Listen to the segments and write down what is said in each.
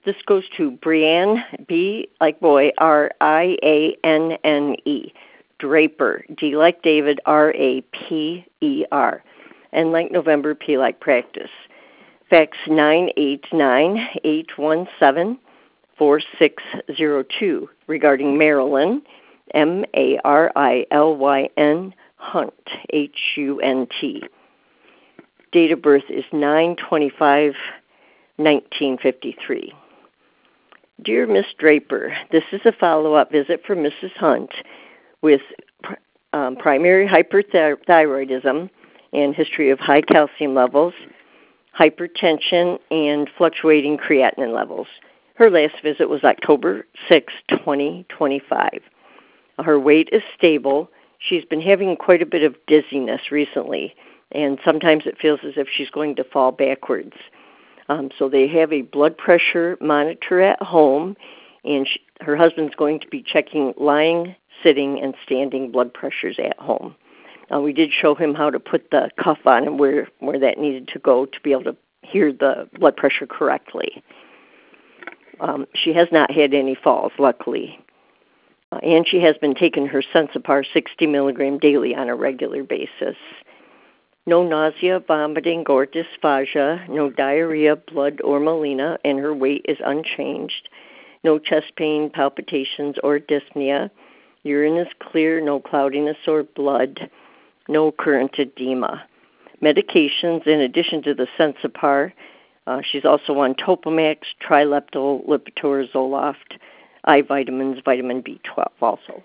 This goes to Brianne, B like boy, R-I-A-N-N-E. Draper, D like David, R-A-P-E-R. And like November, P like practice. Fax 989-817-4602 regarding Marilyn, M-A-R-I-L-Y-N, Hunt, H-U-N-T. Date of birth is 9/25/1953. Dear Miss Draper, this is a follow-up visit for Mrs. Hunt with primary hyperthyroidism and history of high calcium levels, hypertension, and fluctuating creatinine levels. Her last visit was October 6, 2025. Her weight is stable. She's been having quite a bit of dizziness recently, and sometimes it feels as if she's going to fall backwards. So they have a blood pressure monitor at home, and her husband's going to be checking lying, sitting, and standing blood pressures at home. We did show him how to put the cuff on and where that needed to go to be able to hear the blood pressure correctly. She has not had any falls, luckily. And she has been taking her Sensipar 60 milligram daily on a regular basis. No nausea, vomiting, or dysphagia, no diarrhea, blood, or melena, and her weight is unchanged. No chest pain, palpitations, or dyspnea. Urine is clear, no cloudiness or blood, no current edema. Medications, in addition to the Sensipar, she's also on Topamax, Trileptal, Lipitor, Zoloft, eye vitamins, vitamin B12 also.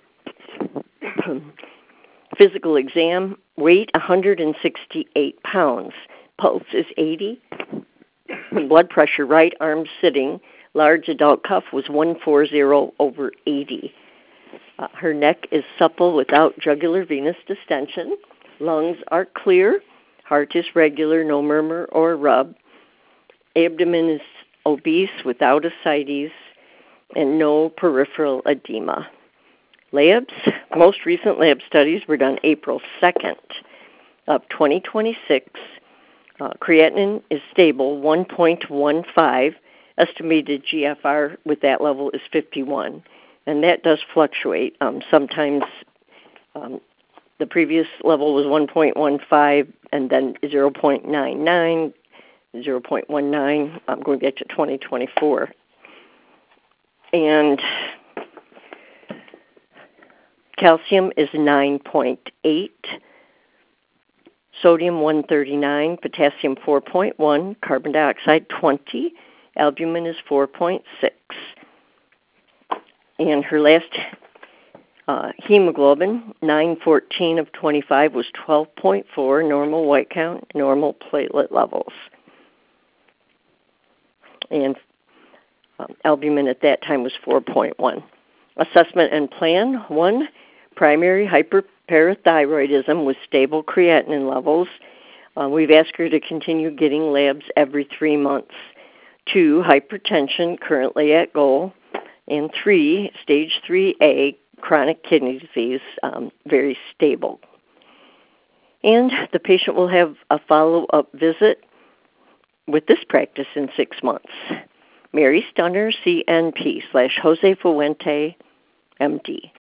Physical exam, weight 168 pounds. Pulse is 80. Blood pressure, right arm sitting. Large adult cuff was 140/80. Her neck is supple without jugular venous distension. Lungs are clear. Heart is regular, no murmur or rub. Abdomen is obese without ascites and no peripheral edema. Labs, most recent lab studies were done April 2nd of 2026. Creatinine is stable, 1.15. Estimated GFR with that level is 51. And that does fluctuate. Sometimes the previous level was 1.15 and then 0.99, 0.19. I'm going back to 2024. And calcium is 9.8, sodium 139, potassium 4.1, carbon dioxide 20, albumin is 4.6. And her last hemoglobin, 9/14 of 25, was 12.4, normal white count, normal platelet levels. And albumin at that time was 4.1. Assessment and plan, 1, primary hyperparathyroidism with stable creatinine levels. We've asked her to continue getting labs every 3 months. 2, hypertension, currently at goal. And 3, stage 3A, chronic kidney disease, very stable. And the patient will have a follow-up visit with this practice in 6 months. Mary Stunner, CNP /Jose Fuente, MD.